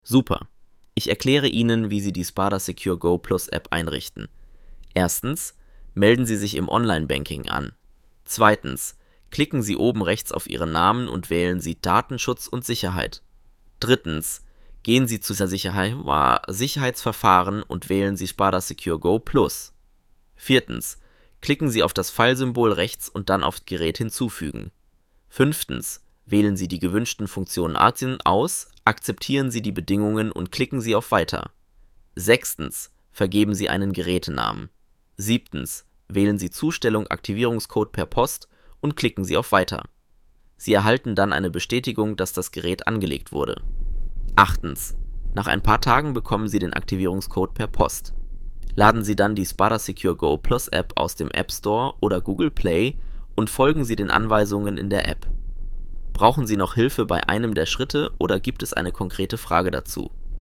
Super! Ich erkläre Ihnen, wie Sie die Spada Secure Go Plus App einrichten. Erstens, melden Sie sich im Online-Banking an. Zweitens, klicken Sie oben rechts auf Ihren Namen und wählen Sie Datenschutz und Sicherheit. Drittens, gehen Sie zu Sicherheitsverfahren und wählen Sie Spada Secure Go Plus. Viertens, klicken Sie auf das Pfeilsymbol rechts und dann auf Gerät hinzufügen. Fünftens, wählen Sie die gewünschten Funktionen aus, akzeptieren Sie die Bedingungen und klicken Sie auf Weiter. Sechstens, vergeben Sie einen Gerätenamen. Siebtens, wählen Sie Zustellung Aktivierungscode per Post und klicken Sie auf Weiter. Sie erhalten dann eine Bestätigung, dass das Gerät angelegt wurde. Achtens, nach ein paar Tagen bekommen Sie den Aktivierungscode per Post. Laden Sie dann die Spada Secure Go Plus App aus dem App Store oder Google Play und folgen Sie den Anweisungen in der App. Brauchen Sie noch Hilfe bei einem der Schritte oder gibt es eine konkrete Frage dazu?